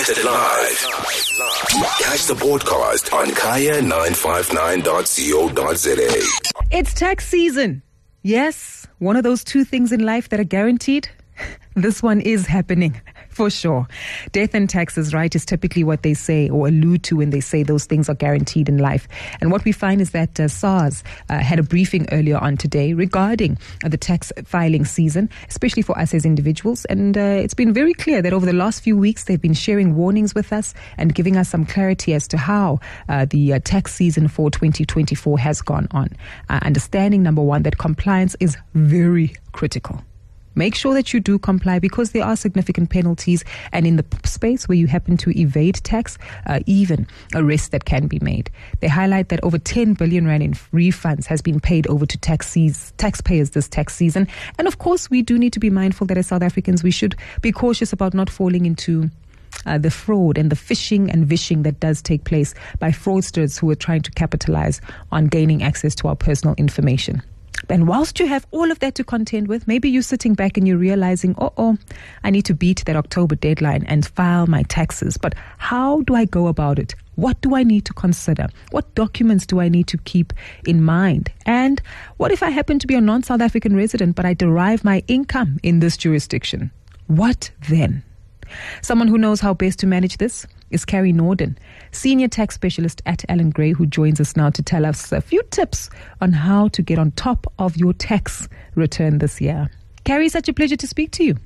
Broadcasted live. Catch the podcast on kaya959.co.za. It's tax season. Yes, one of those two things in life that are guaranteed. This one is happening, for sure. Death and taxes, right, is typically what they say or allude to when they say those things are guaranteed in life. And what we find is that SARS had a briefing earlier on today regarding the tax filing season, especially for us as individuals. And it's been very clear that over the last few weeks, they've been sharing warnings with us and giving us some clarity as to how the tax season for 2024 has gone on. Understanding, number one, that compliance is very critical. Make sure that you do comply because there are significant penalties, and in the space where you happen to evade tax, even arrests that can be made. They highlight that over 10 billion rand in refunds has been paid over to taxpayers this tax season. And of course, we do need to be mindful that as South Africans, we should be cautious about not falling into the fraud and the phishing and vishing that does take place by fraudsters who are trying to capitalize on gaining access to our personal information. And whilst you have all of that to contend with, maybe you're sitting back and you're realizing, I need to beat that October deadline and file my taxes. But how do I go about it? What do I need to consider? What documents do I need to keep in mind? And what if I happen to be a non-South African resident, but I derive my income in this jurisdiction? What then? Someone who knows how best to manage this is Carrie Norden, Senior Tax Specialist at Allan Gray, who joins us now to tell us a few tips on how to get on top of your tax return this year. Carrie, such a pleasure to speak to you.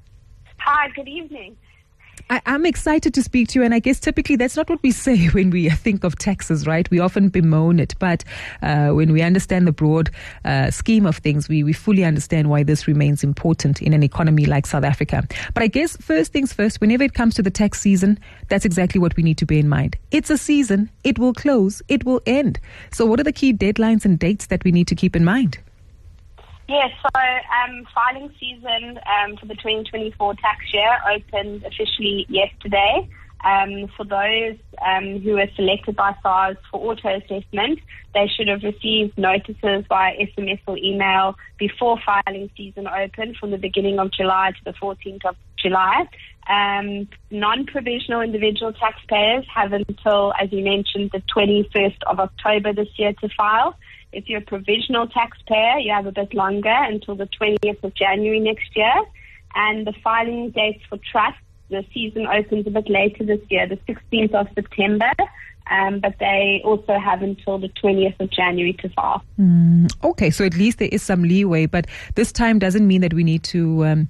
Hi, good evening. I'm excited to speak to you, and I guess typically that's not what we say when we think of taxes, right? We often bemoan it, but when we understand the broad scheme of things, we fully understand why this remains important in an economy like South Africa. But I guess first things first, whenever it comes to the tax season, that's exactly what we need to bear in mind. It's a season, it will close, it will end. So what are the key deadlines and dates that we need to keep in mind? Yes, so filing season for the 2024 tax year opened officially yesterday. For those who were selected by SARS for auto-assessment, they should have received notices via SMS or email before filing season opened from the beginning of July to the 14th of July. Non-provisional individual taxpayers have until, as you mentioned, the 21st of October this year to file. If you're a provisional taxpayer, you have a bit longer until the 20th of January next year. And the filing dates for trusts, the season opens a bit later this year, the 16th of September. But they also have until the 20th of January to file. Okay, so at least there is some leeway, but this time doesn't mean that we need to,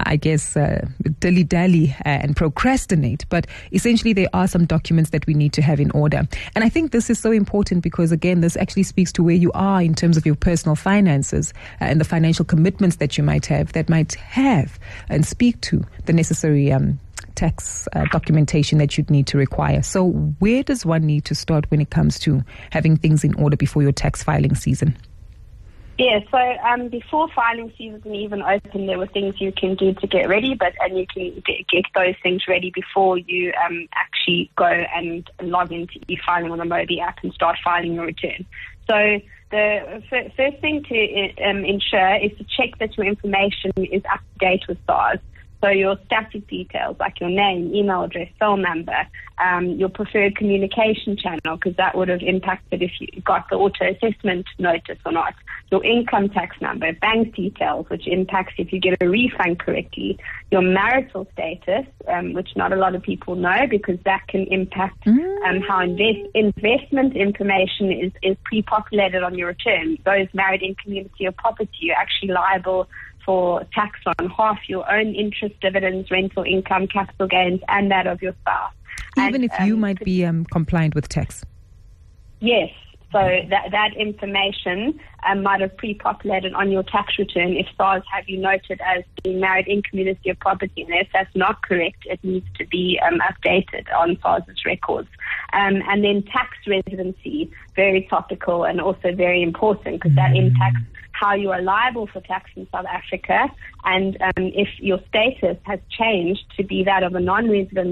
dilly-dally and procrastinate, but essentially there are some documents that we need to have in order. And I think this is so important because, again, this actually speaks to where you are in terms of your personal finances and the financial commitments that you might have and speak to the necessary tax documentation that you'd need to require. So where does one need to start when it comes to having things in order before your tax filing season? Yeah, so before filing season even open, there were things you can do to get ready, and you can get those things ready before you actually go and log into e-filing on the Mobi app and start filing your return. So the first thing to ensure is to check that your information is up to date with SARS. So your static details, like your name, email address, phone number, your preferred communication channel, because that would have impacted if you got the auto-assessment notice or not. Your income tax number, bank details, which impacts if you get a refund correctly. Your marital status, which not a lot of people know because that can impact how investment information is pre-populated on your return. Those married in community or property, you're actually liable for tax on half your own interest, dividends, rental income, capital gains, and that of your spouse. Even if you might be compliant with tax? Yes. So that information might have pre-populated on your tax return if SARS have you noted as being married in community of property. And if that's not correct, it needs to be updated on SARS's records. And then tax residency, very topical and also very important because that impacts how you are liable for tax in South Africa. And if your status has changed to be that of a non-resident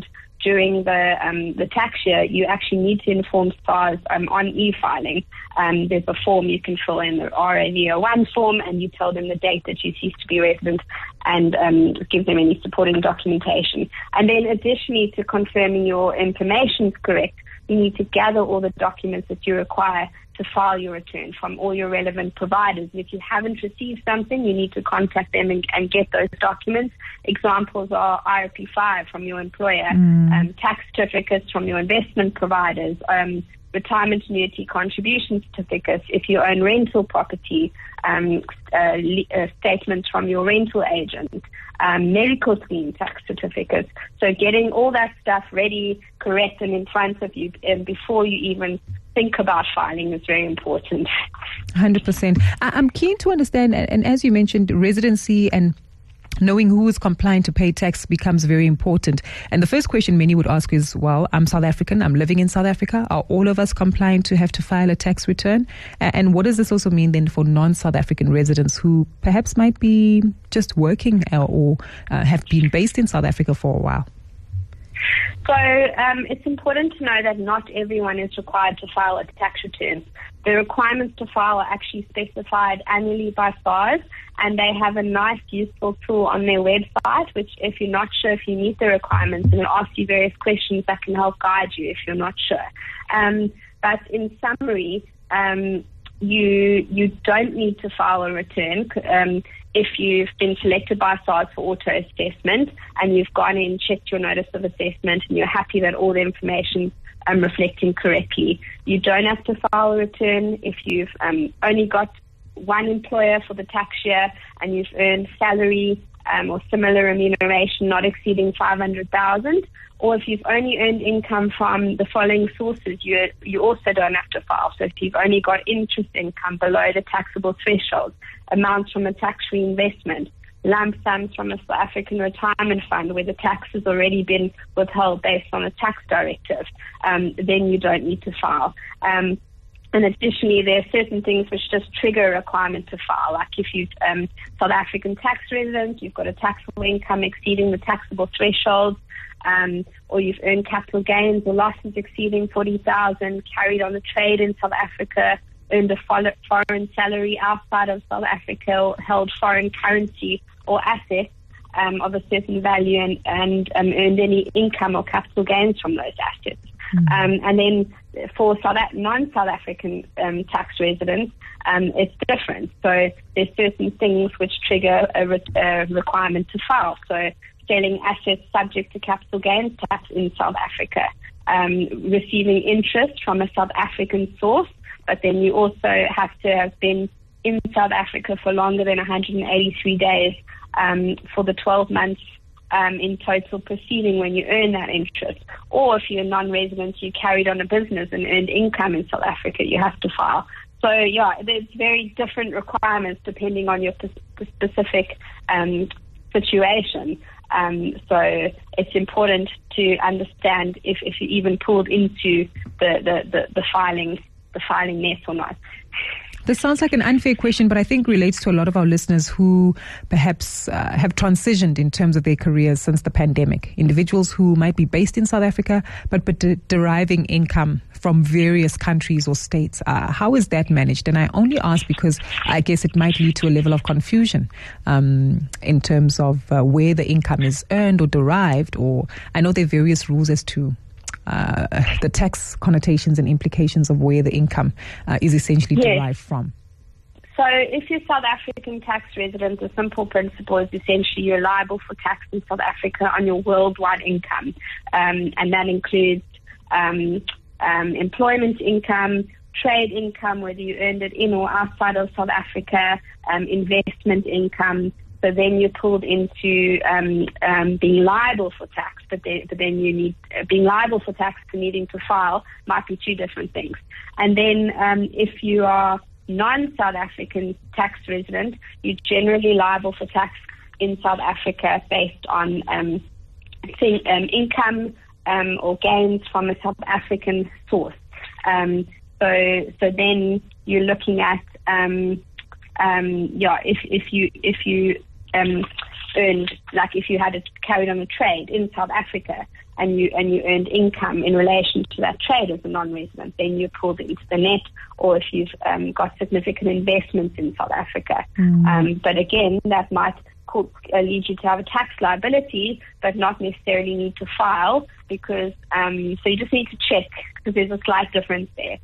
during the tax year, you actually need to inform SARS on e-filing. There's a form you can fill in, the RAV01 form, and you tell them the date that you cease to be resident and give them any supporting documentation. And then additionally, to confirming your information is correct, you need to gather all the documents that you require to file your return from all your relevant providers. And if you haven't received something, you need to contact them and get those documents. Examples are IRP5 from your employer, tax certificates from your investment providers, retirement annuity contribution certificates, if you own rental property, statements from your rental agent, medical scheme tax certificates. So getting all that stuff ready, correct, and in front of you before you even think about filing is very important. 100%. I'm keen to understand, and as you mentioned, residency and knowing who is compliant to pay tax becomes very important. And the first question many would ask is, well, I'm South African, I'm living in South Africa. Are all of us compliant to have to file a tax return? And what does this also mean then for non-South African residents who perhaps might be just working or have been based in South Africa for a while? So it's important to know that not everyone is required to file a tax return. The requirements to file are actually specified annually by SARS, and they have a nice, useful tool on their website, which if you're not sure if you meet the requirements, and it asks you various questions that can help guide you if you're not sure. But in summary, you don't need to file a return if you've been selected by SARS for auto assessment and you've gone in, checked your notice of assessment, and you're happy that all the information reflecting correctly. You don't have to file a return if you've only got one employer for the tax year and you've earned salary or similar remuneration not exceeding 500,000, or if you've only earned income from the following sources, you also don't have to file. So if you've only got interest income below the taxable threshold, amounts from a tax-free investment, lump sums from a South African retirement fund where the tax has already been withheld based on a tax directive, then you don't need to file. And additionally, there are certain things which just trigger a requirement to file, like if you're South African tax resident, you've got a taxable income exceeding the taxable threshold, or you've earned capital gains or losses exceeding 40,000, carried on a trade in South Africa, earned a foreign salary outside of South Africa, or held foreign currency or assets of a certain value, and earned any income or capital gains from those assets. And then for non-South African tax residents, it's different. So there's certain things which trigger a requirement to file. So selling assets subject to capital gains tax in South Africa, receiving interest from a South African source, but then you also have to have been in South Africa for longer than 183 days for the 12 months in total preceding when you earn that interest. Or if you're a non-resident, you carried on a business and earned income in South Africa, you have to file. So, yeah, there's very different requirements depending on your specific situation. So it's important to understand if you even pulled into the filing net or not. This sounds like an unfair question, but I think relates to a lot of our listeners who perhaps have transitioned in terms of their careers since the pandemic. Individuals who might be based in South Africa, but deriving income from various countries or states. How is that managed? And I only ask because I guess it might lead to a level of confusion in terms of where the income is earned or derived, or I know there are various rules as to the tax connotations and implications of where the income is essentially derived from. So if you're South African tax resident, the simple principle is essentially you're liable for tax in South Africa on your worldwide income. And that includes employment income, trade income, whether you earned it in or outside of South Africa, investment income. So then you're pulled into being liable for tax, but then you need being liable for tax and needing to file might be two different things. And then if you are non-South African tax resident, you're generally liable for tax in South Africa based on income or gains from a South African source. So then you're looking at if you earned, like if you had carried on a trade in South Africa and you earned income in relation to that trade as a non-resident, then you pulled it into the net, or if you've got significant investments in South Africa. But again, that might lead you to have a tax liability, but not necessarily need to file, because so you just need to check, because there's a slight difference there.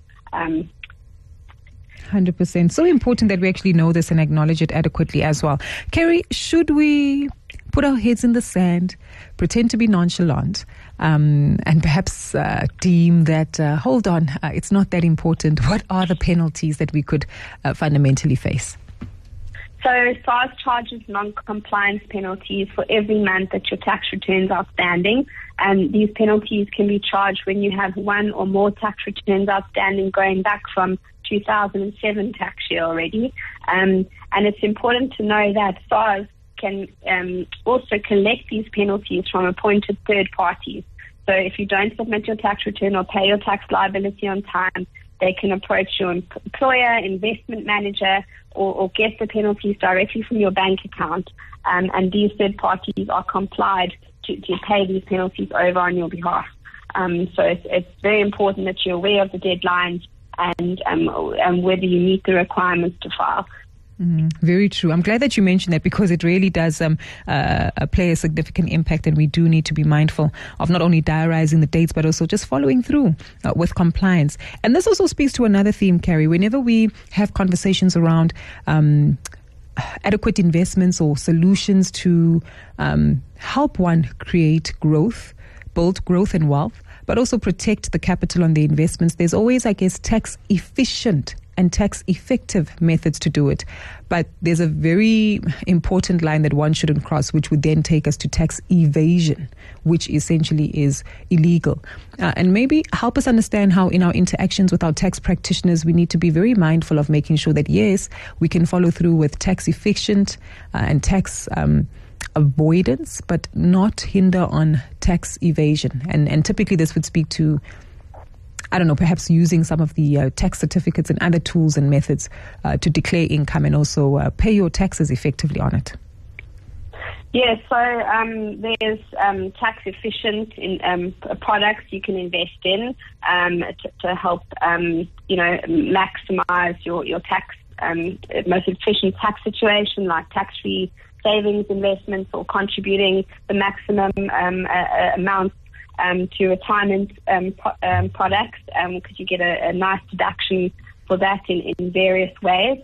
100%. So important that we actually know this and acknowledge it adequately as well. Kerry, should we put our heads in the sand, pretend to be nonchalant, and perhaps deem that, hold on, it's not that important? What are the penalties that we could fundamentally face? So SARS charges non-compliance penalties for every month that your tax returns are outstanding. And these penalties can be charged when you have one or more tax returns outstanding going back from 2007 tax year already. And it's important to know that SARS can also collect these penalties from appointed third parties. So if you don't submit your tax return or pay your tax liability on time, they can approach your employer, investment manager, or get the penalties directly from your bank account. And these third parties are complied to pay these penalties over on your behalf. So it's very important that you're aware of the deadlines and whether you meet the requirements to file. Very true. I'm glad that you mentioned that, because it really does play a significant impact, and we do need to be mindful of not only diarising the dates but also just following through with compliance. And this also speaks to another theme, Kerry. Whenever we have conversations around adequate investments or solutions to help one create growth, build growth and wealth, but also protect the capital on the investments, there's always, I guess, tax efficient and tax effective methods to do it. But there's a very important line that one shouldn't cross, which would then take us to tax evasion, which essentially is illegal. And maybe help us understand how in our interactions with our tax practitioners, we need to be very mindful of making sure that, yes, we can follow through with tax efficient and tax avoidance, but not hinder on tax evasion. And typically this would speak to, I don't know, perhaps using some of the tax certificates and other tools and methods to declare income and also pay your taxes effectively on it. Yeah, so there's tax efficient products you can invest in to help maximize your tax most efficient tax situation, like tax-free savings investments or contributing the maximum amount to retirement products, because you get a nice deduction for that in various ways.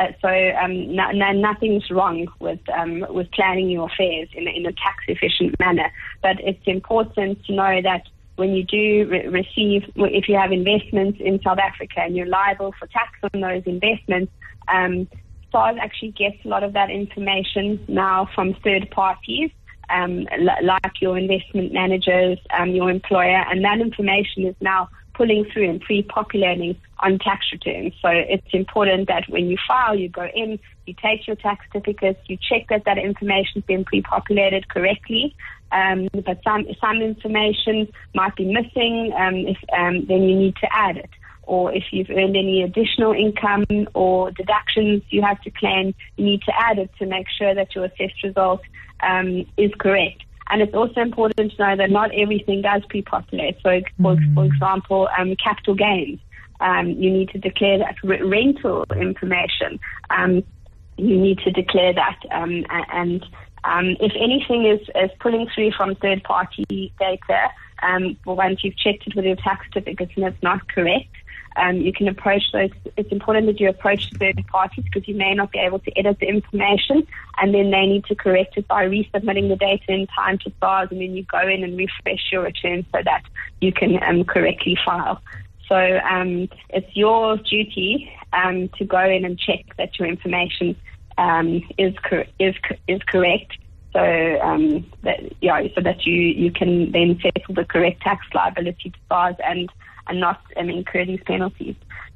Nothing's wrong with planning your affairs in a tax efficient manner. But it's important to know that when you do receive, if you have investments in South Africa and you're liable for tax on those investments, SARS actually gets a lot of that information now from third parties, like your investment managers, your employer, and that information is now pulling through and pre-populating on tax returns. So it's important that when you file, you go in, you take your tax certificates, you check that information's been pre-populated correctly. But some information might be missing, then you need to add it. Or if you've earned any additional income or deductions you have to claim, you need to add it to make sure that your assessed result is correct. And it's also important to know that not everything does pre-populate. So, for example, capital gains, you need to declare that. Rental information, you need to declare that. And if anything is pulling through from third-party data, once you've checked it with your tax certificates and it's not correct, you can approach those. It's important that you approach third parties, because you may not be able to edit the information, and then they need to correct it by resubmitting the data in time to SARS, and then you go in and refresh your return so that you can correctly file. So it's your duty to go in and check that your information is correct. So so that you can then settle the correct tax liability to SARS and not incur these penalties.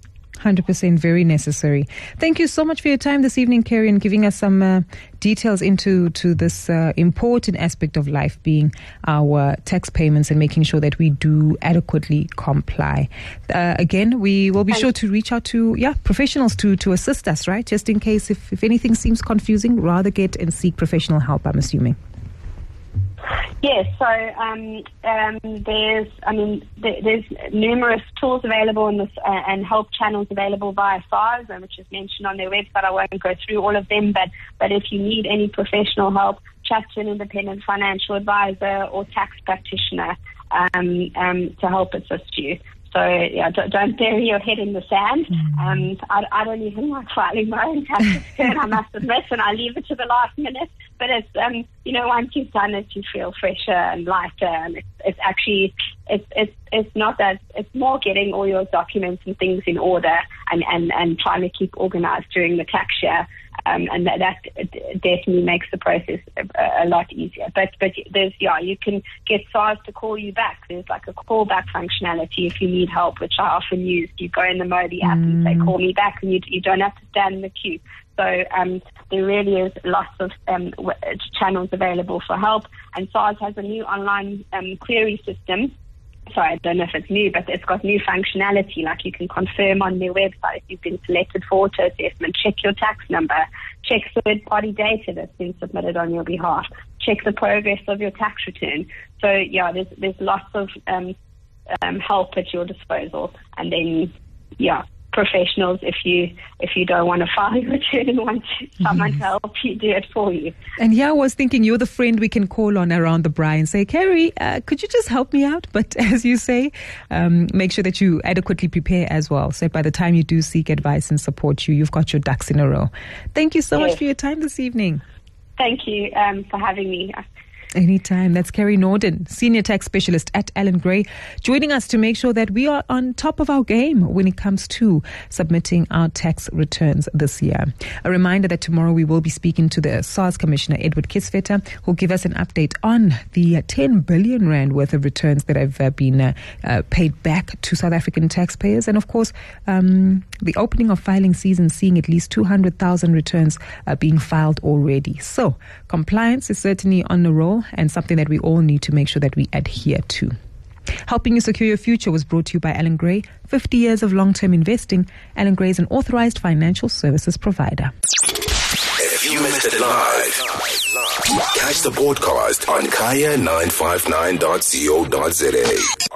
100% very necessary. Thank you so much for your time this evening, Kerry, and giving us some details into this important aspect of life, being our tax payments and making sure that we do adequately comply. Again, we will be sure to reach out to professionals to assist us, right? Just in case if anything seems confusing, rather get and seek professional help, I'm assuming. Yes, so there's numerous tools available in this, and help channels available via SARS, which is mentioned on their website. I won't go through all of them, but if you need any professional help, chat to an independent financial advisor or tax practitioner to help assist you. So, don't bury your head in the sand. I don't even like filing my own tax return, I must admit, and I leave it to the last minute. But it's, once you've done it, you feel fresher and lighter. And it's actually, it's not that, it's more getting all your documents and things in order and trying to keep organized during the tax year. And that definitely makes the process a lot easier. But there's, you can get SARS to call you back. There's like a callback functionality if you need help, which I often use. You go in the Modi app and say, call me back, and you don't have to stand in the queue. So there really is lots of channels available for help. And SARS has a new online query system. Sorry, I don't know if it's new, but it's got new functionality. Like you can confirm on their website if you've been selected for auto assessment, check your tax number, check third-party data that's been submitted on your behalf, check the progress of your tax return. So there's lots of help at your disposal, and then professionals if you don't want to file your return and want someone to help you do it for you. And I was thinking you're the friend we can call on around the braai and say, Kerry, could you just help me out? But as you say, make sure that you adequately prepare as well. So by the time you do seek advice and support you've got your ducks in a row. Thank you so much for your time this evening. Thank you for having me. Anytime. That's Kerry Norden, Senior Tax Specialist at Allan Gray, joining us to make sure that we are on top of our game when it comes to submitting our tax returns this year. A reminder that tomorrow we will be speaking to the SARS Commissioner, Edward Kisvetter, who'll give us an update on the 10 billion rand worth of returns that have been paid back to South African taxpayers. And of course, the opening of filing season seeing at least 200,000 returns being filed already. So compliance is certainly on the roll, and something that we all need to make sure that we adhere to. Helping you secure your future was brought to you by Allan Gray. 50 years of long-term investing. Allan Gray is an authorized financial services provider. If you missed it live, catch the podcast on kaya959.co.za.